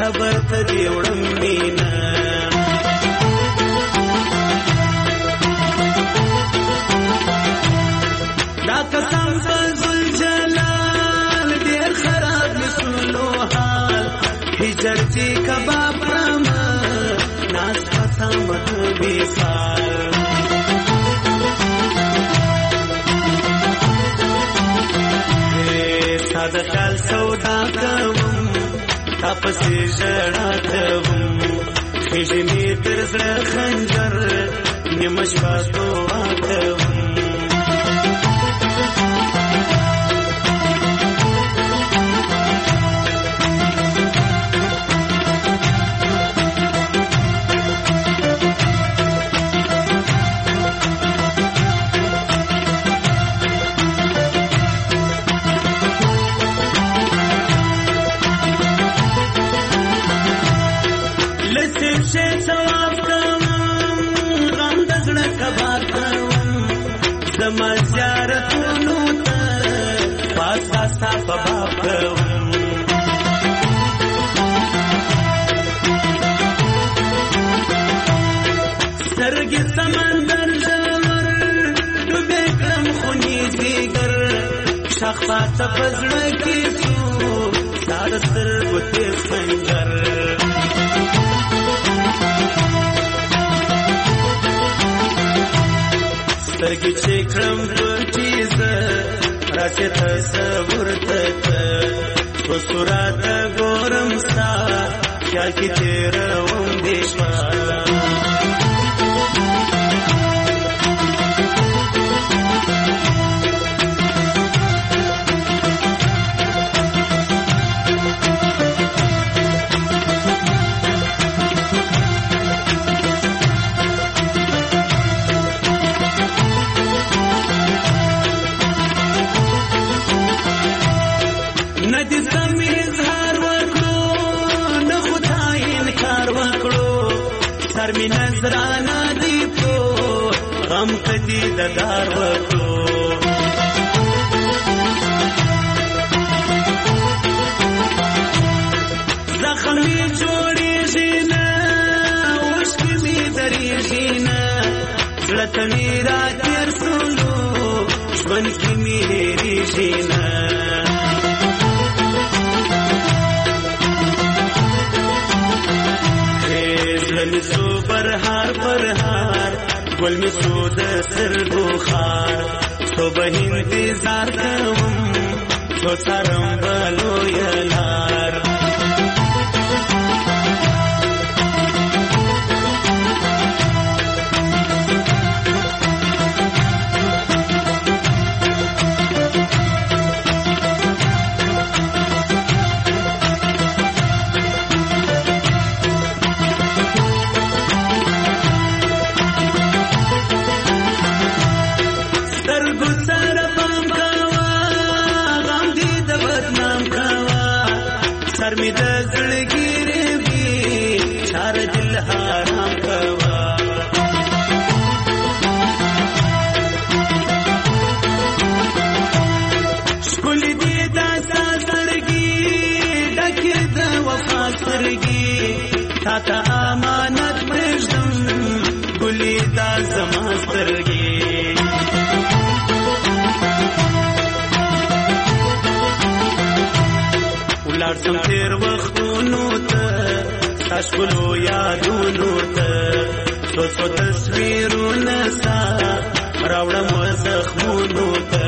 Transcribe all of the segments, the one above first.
قبر ته دې وړم مینه دا قسم په ذوالجلال ډېر خراب مسلو حال هجر چې کباب کړمه ناز پتا مت وصال ساده خیال سودا کوم تا پسې ژړا کوم خېژې مې تر زړه خنجر نیمه شپه دعا کوم زما زیارتونو ته پاسا ستا په باب کوم سترګې سمندر ژور ډوبې کړم خو نیزیګر شاخ پاته په زړه کې څو ستا د سترګو تېز خنجر سترګې چې کړم پټې زه راسې تصور ته په صورته ګورم ستا خیال کې تېروم دې شپه می نظرانا دی پو غم کدی ددار وکړو زخم می جوړیږي نه اوښکې می درېږي نه زړه ته مې راتېر سولو ژوند کې مې هېرېږي نه زړه سو پرهار پرهار ګل می سو د سترګو خار تو به انتظار کوم تو څارم به لویه لار سر می د زړګي وي چار دل حرام کوا شکل دې د سرګي ډکه د وفا سرګي تا ته امانت پرېږدم ګلې دا زما سرګي لاړ سم تېر وختونو ته ستا ښکلو یادونو ته څو څو تصویرونه ستا راوړم زخمونو ته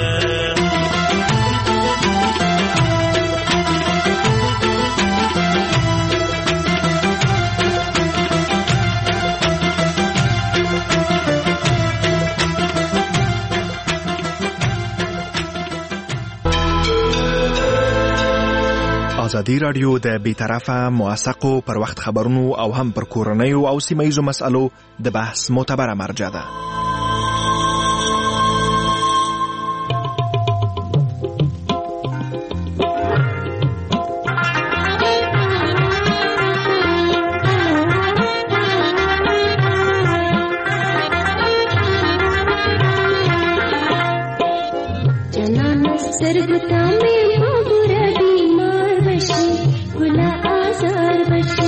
ازادي رادیو د بیطرفه موثقو پر وخت خبرونو او هم پر کورنیو او سیمه‌ییزو مسألو د بحث معتبره مرجع ده. सरगता में मोगरा बीमार बशी गुला आजार बशी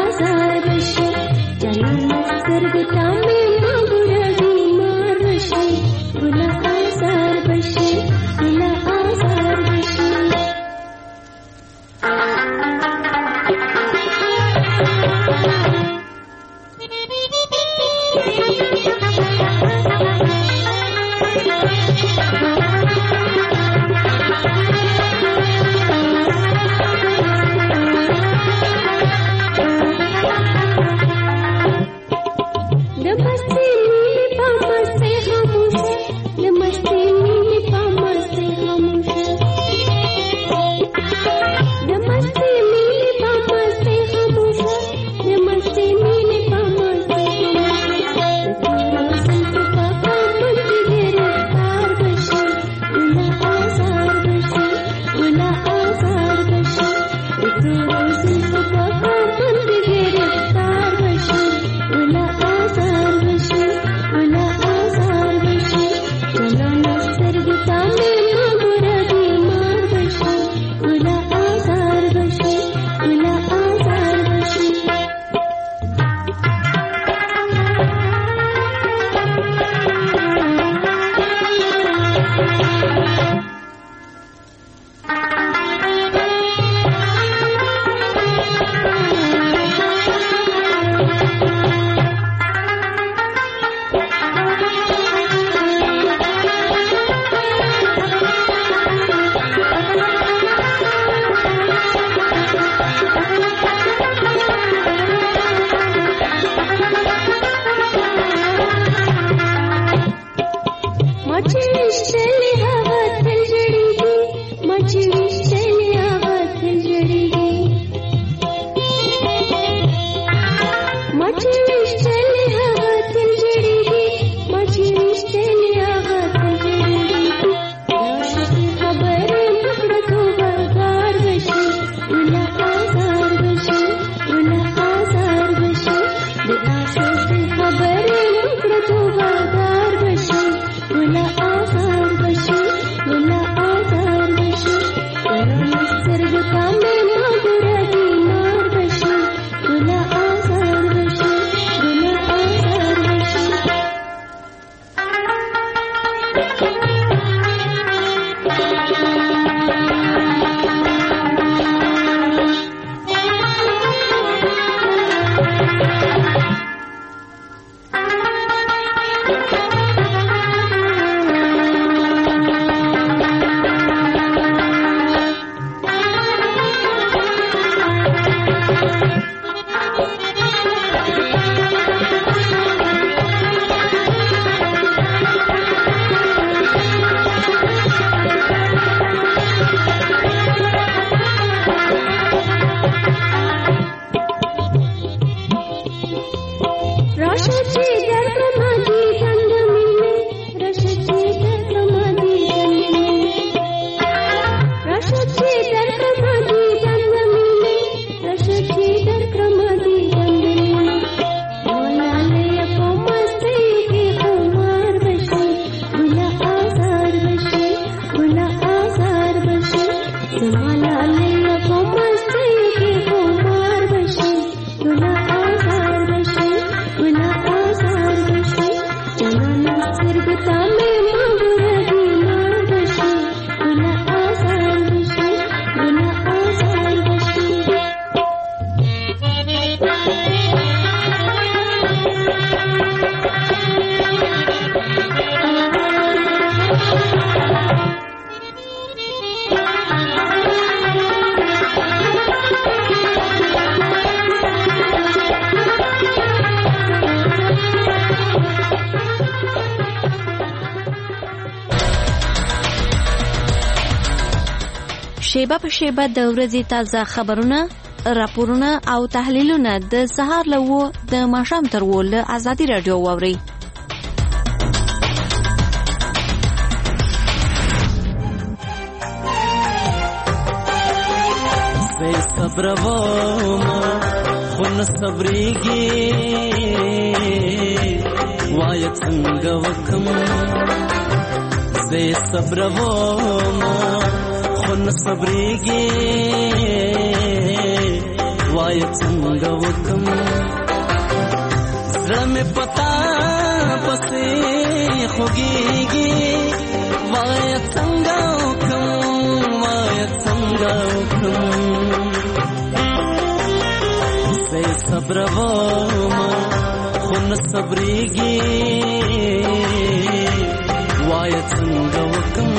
شیبه په شیبه د ورځې تازه خبرونه، راپورونه او تحلیلونه د سهار له 9 د ماښام تر 10 له ازادي رادیو واورئ. زه صبروم خو نه صبرېږي، وایه څنګه وکم. زه صبروم خو نه صبرېږي، وای څنګه وکم زړه مې پتا پسې خوږيږي وای څنګه وکم سې صبر وما خو نه صبرېږي وای څنګه وکم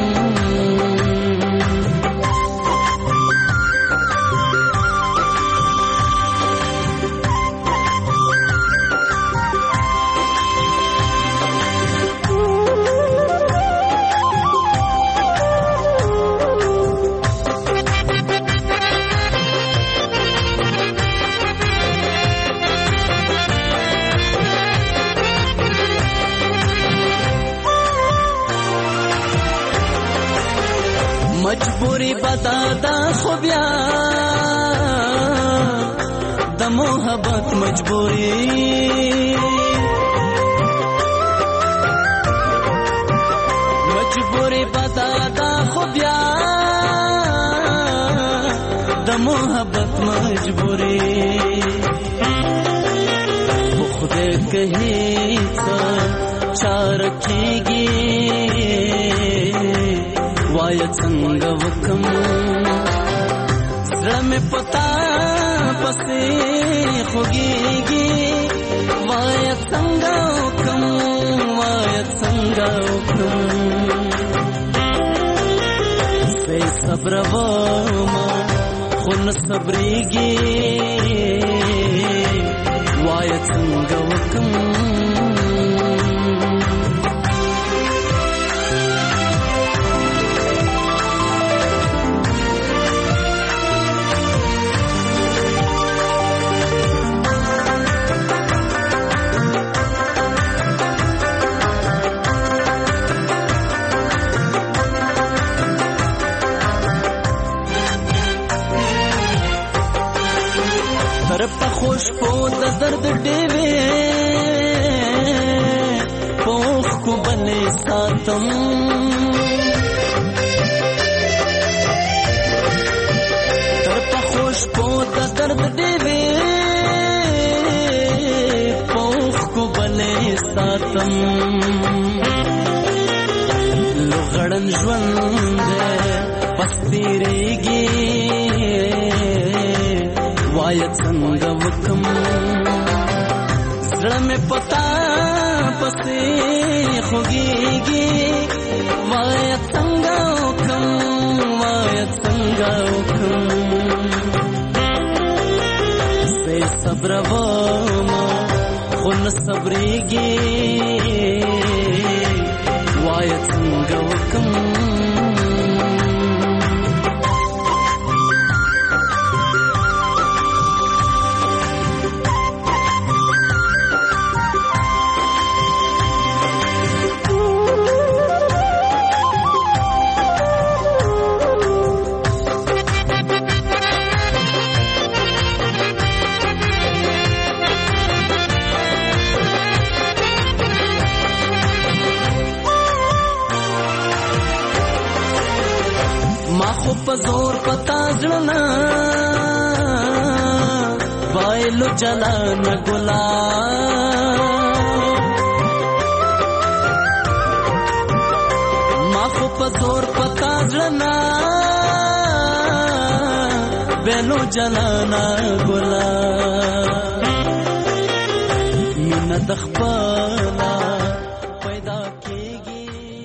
مجبوری بدادا خو بیا د محبت مجبوری مجبوری بدادا خو بیا د محبت مجبوری خدای کہی څه چار کیږي وای څنګه وکم زړه مې پتا پسې خوږيږي وای څنګه وکم سې صبر وما خو نه صبرېږي وای څنګه وکم خوش په د درد ډېوې پوخ کو بلې ساتم تر په خوش په د درد ډېوې پوخ کو بلې ساتم لغړن ژوند بس تیریږي وای څنګه وکم زړه مې پتا پسې خوږيږي وای څنګه وکم سې صبر وما خو نه صبرېږي وای څنګه وکم پزور پتا ځړنا وایلو جلان ګلا ما خو پزور پتا ځړنا وایلو جلان ګلا مين د خپل پیدا کیږي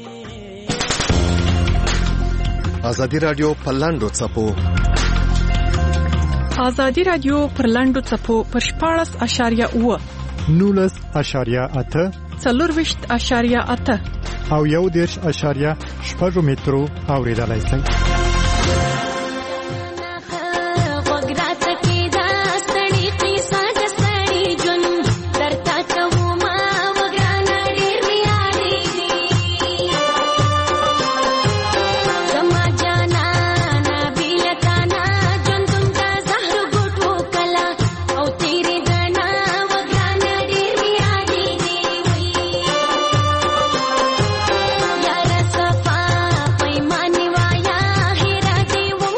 ازادي رادیو پر لاندو څپو ازادي رادیو پر لاندو څپو پر 14.8 19.8 24.8 او 1.8 مترو اوریدلای شئ Yara safa, paimani waya, hira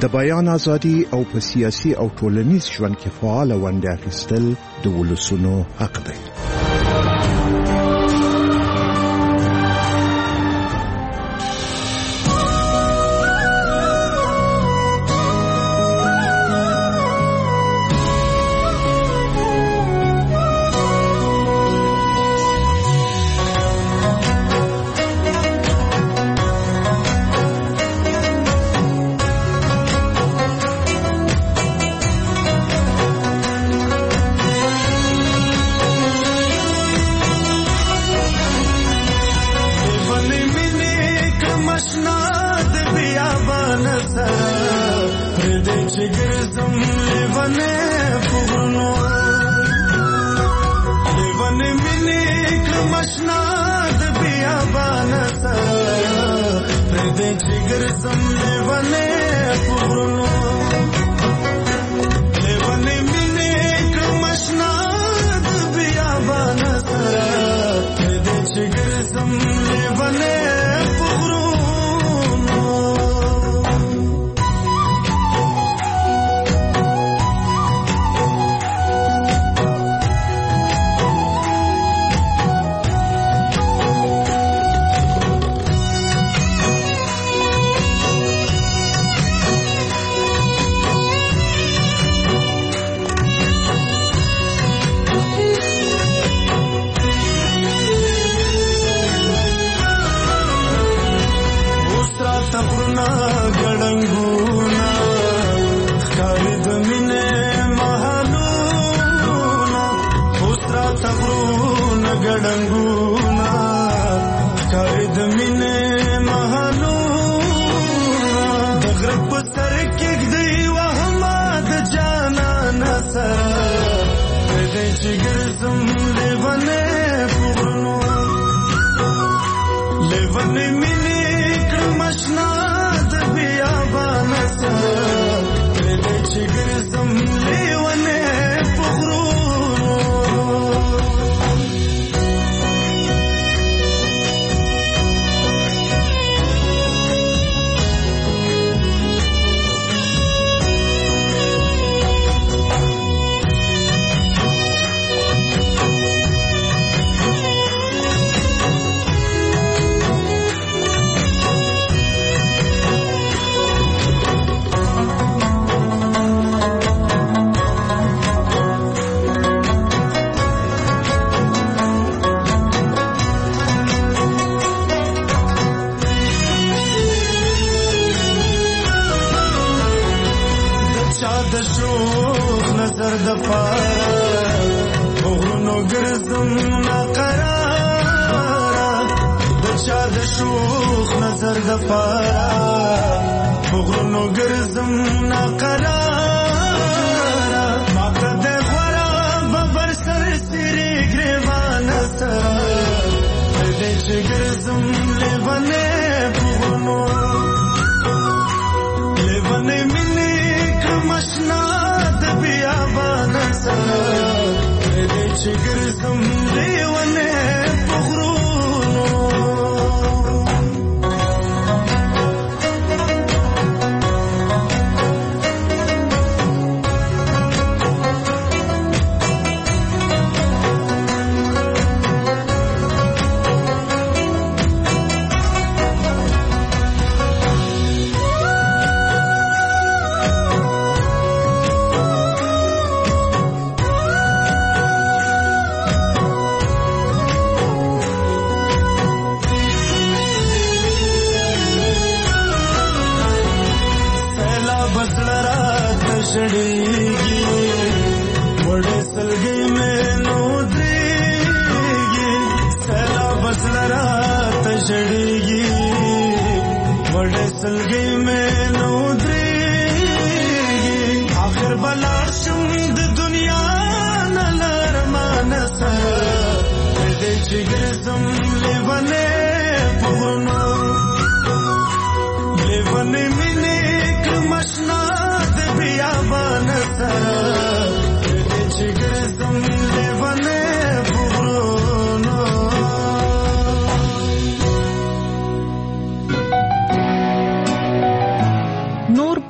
د بیان ازادي او په سیاسي او ټولنیز ژوند کې فعال ونډه اخیستل د ولسونو حق دی.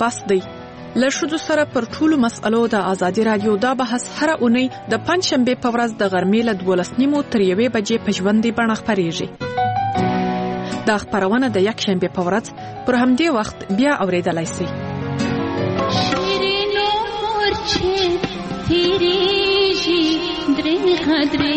عباس دی. له ښځو سره پر ټولو مسألو د ازادي رادیو دا بحث هره اونۍ د پنجشنبې په ورځ د غرمې له 12:30 تر 1 بجې په ژوندۍ بڼه خپرېږي. دا خپرونه د یکشنبې په ورځ پر همدې وخت بیا اورېدلای شئ. شیرینو مورچه تیریږي درې خدرې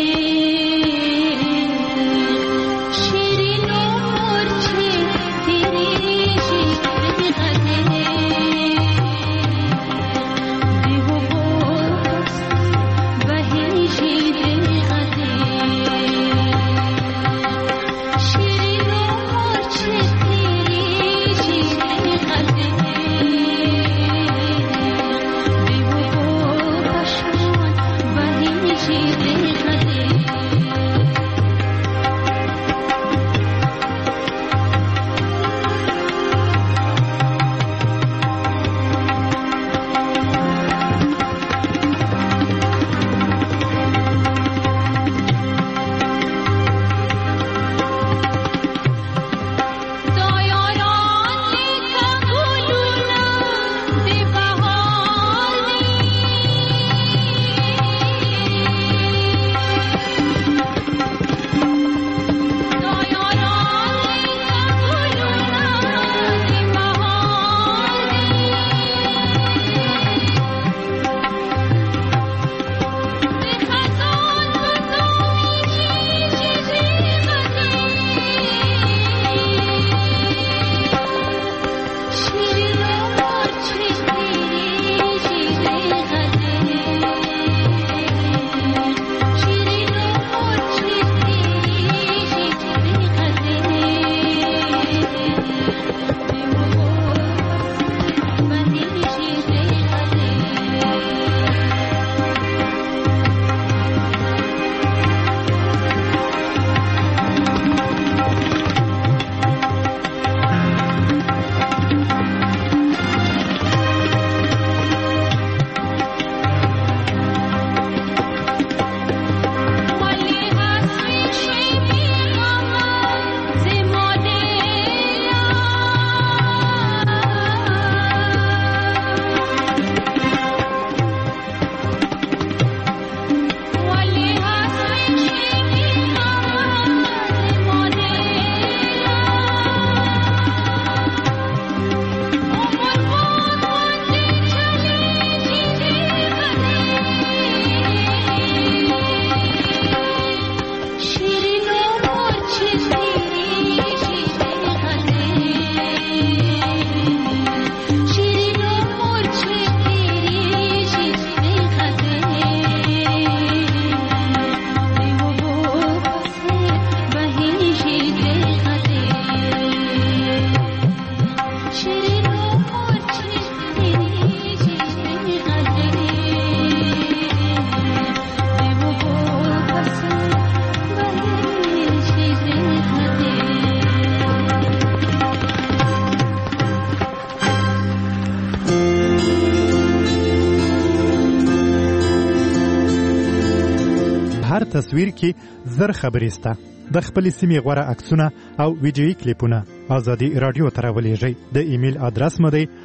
تصویر کې زر خبرې سته. د خپل سیمې غوړه عکسونه او ویډیویي کلیپونه ازادي رادیو ته راولېږئ. د ایمیل ادرس مو دی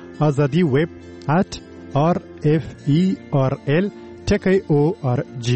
azadi@referl.org.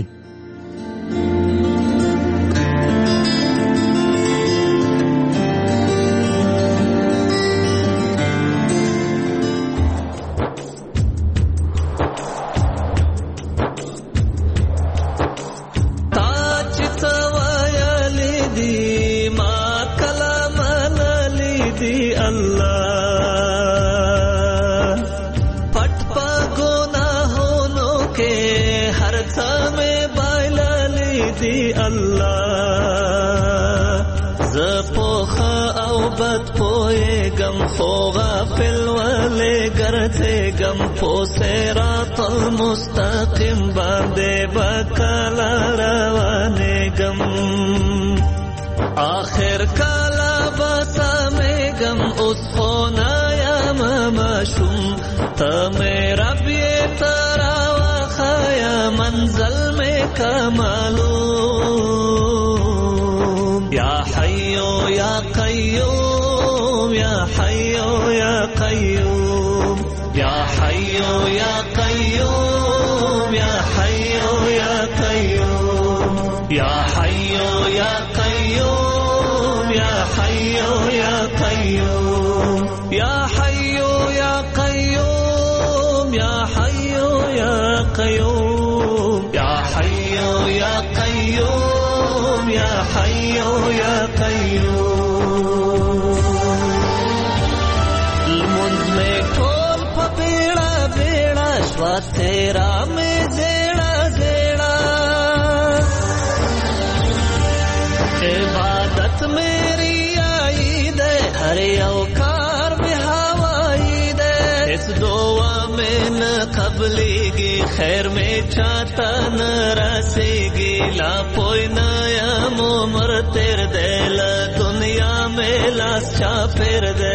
صراط المستقیم باندې بکلا روانېږم آخر کلا بسامېږم اوس خو نه یم ماشوم ته مې رب یې ته راوښیه منزل مې که معلوم یا حیو یا قیوم یا حیو یا قیوم یا حی یا قیوم یا حی یا قیوم یا حی یا قیوم یا حی یا قیوم المنز میں ٹول پا بیڑا بیڑا شوا تیرا میں زیڑا زیڑا عبادت میری آئی دے ہر اوکار میں ہوائی دے اس دعا میں نہ قبلے گی خیر میں چاہتا نہ رسے گی لا پوئی نایم عمر تیر دے لا دنیا میں لاس چا پھر دے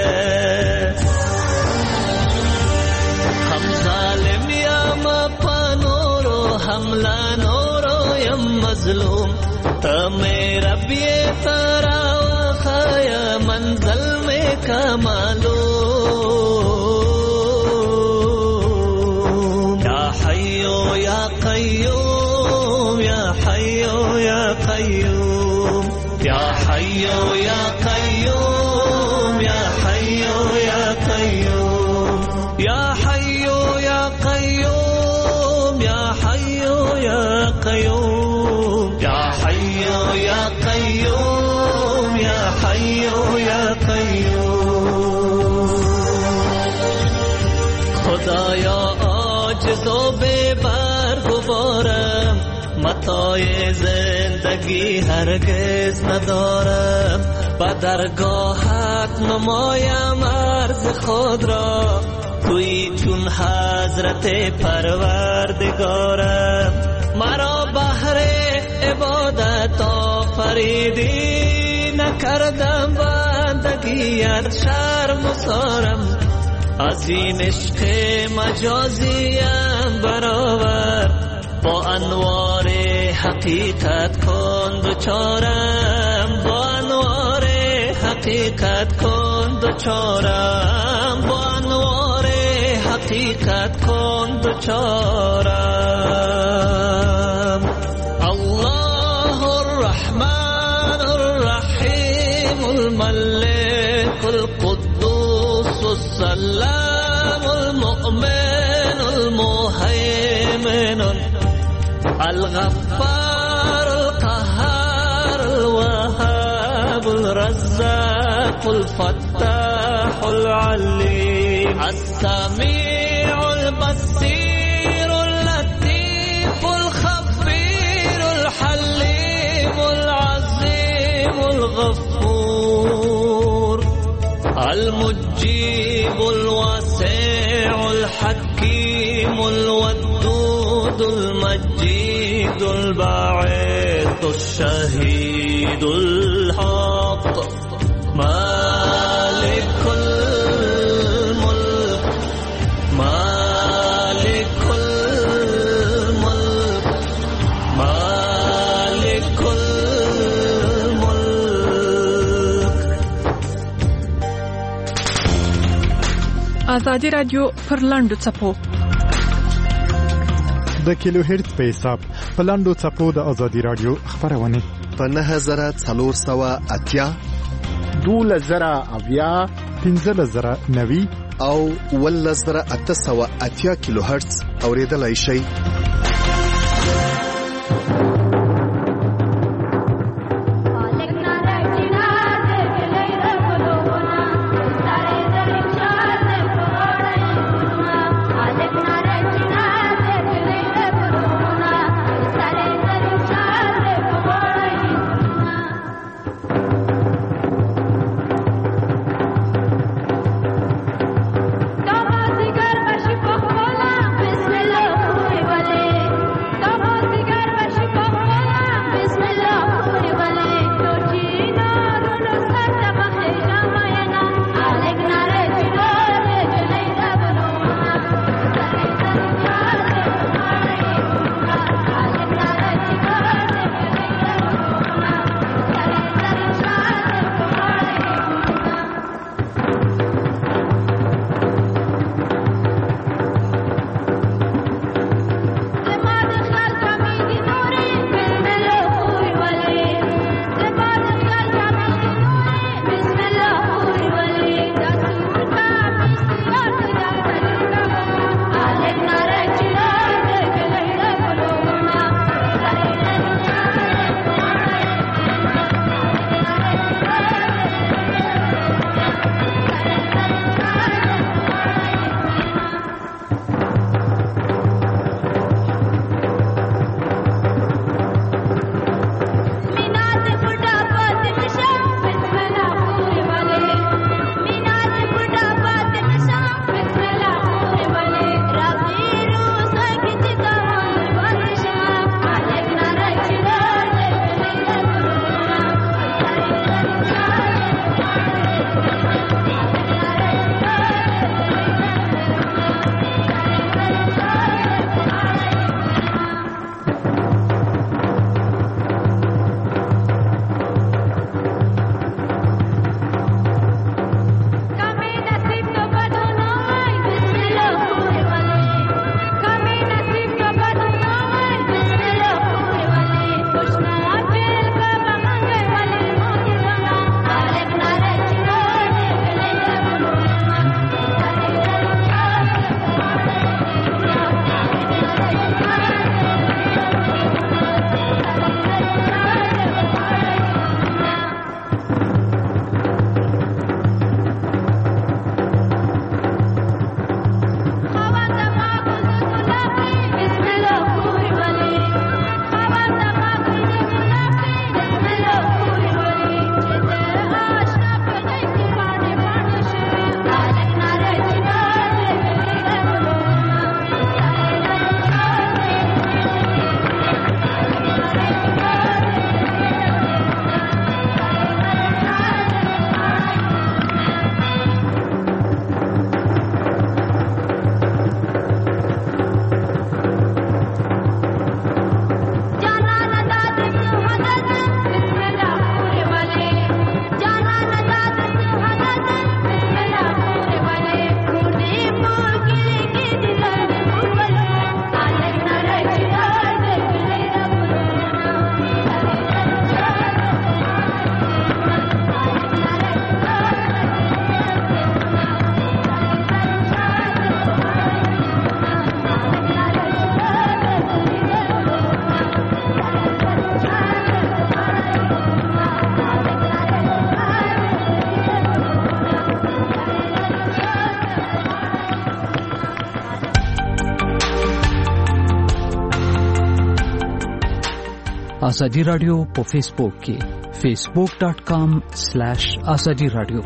ہم ظالم یا مپا نورو حملہ نورو یم مظلوم تا میرا بیے تارا وخایا منزل میں کمالو یا حیو یا قیوم یا حیو یا قیوم یا حیو یا قیوم یا حیو یا قیوم یا حیو یا قیوم یا حیو یا قیوم یا حیو یا قیوم یا حیو یا قیوم خدایا عاجز و بے بار گوارم متاع زندگی هرگز ندارم با درگاهت نمایم عرض خود را توی چون حضرت پروردگارم مرا بهر عبادت آفریدی نکردم بندگیت شرم و سارم از این عشق مجازیم برآور با انوار حقیقت کن دوچارم با انوار حقیقت کن دوچارم با انوار حقیقت کن دوچارم الله الرحمن الرحیم الملك القدوس السلام المؤمن المهيمن الغفار القهار الوهاب الرزاق الفتاح العليم السميع البصير اللطيف الخبير الحليم العظيم الغفور المجيب الواسع الحكيم الودود المجيد الباعث الشهيد الحق مالك الملك مالك الملك مالك الملك. آزادی رادیو پر لاندو چپو د کیلو هرتز په حساب په لاندو چپو د آزادی رادیو خبرونه په 9480 12,000 15,090 او 1880 کیلو هرتز اوریدلای شئ. بسم الله ازادي رادیو په فیسبوک کې facebook.com/azadi radio.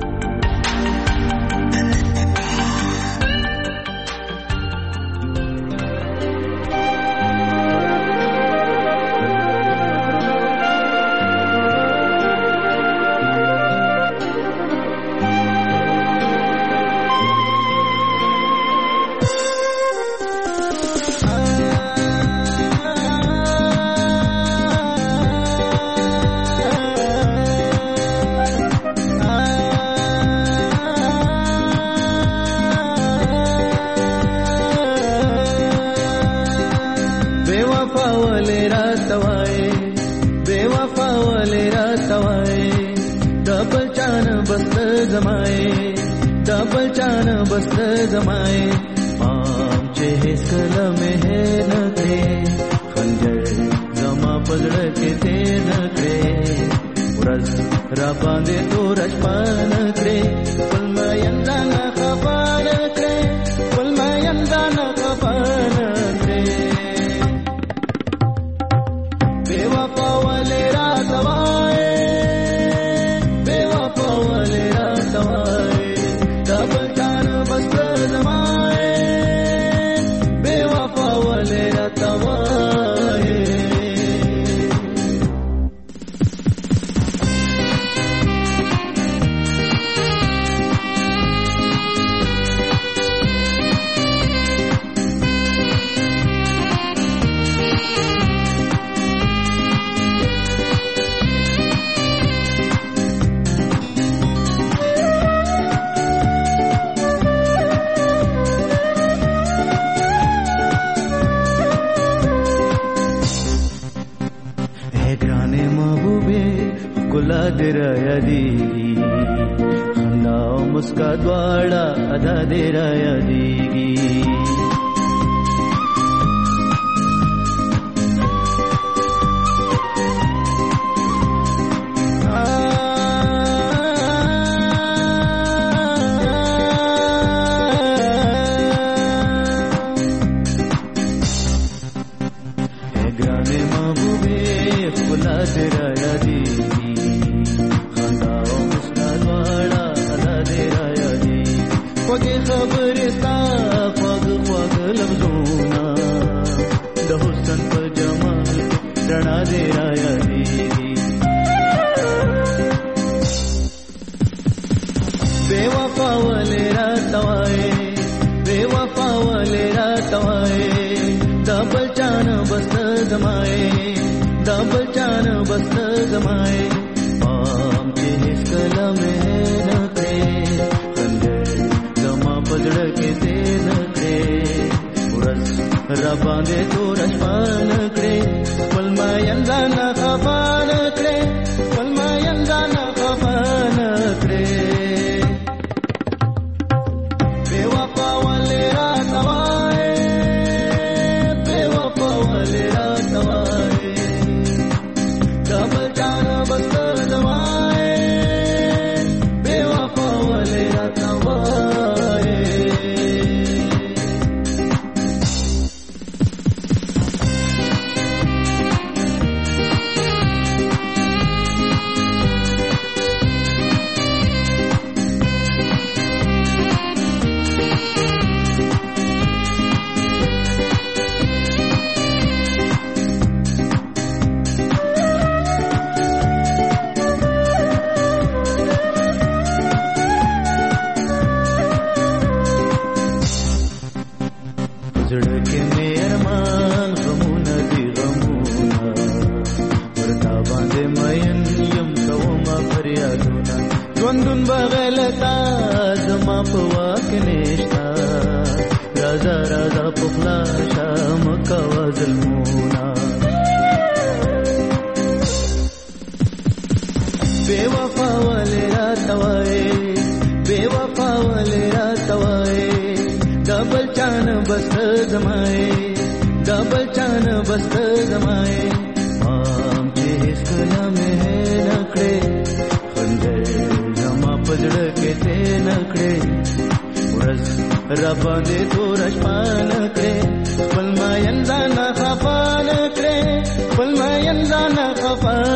را باندې تور شپانه کړې خپل ما یندا نه خفانه کړې خپل ما یندا پر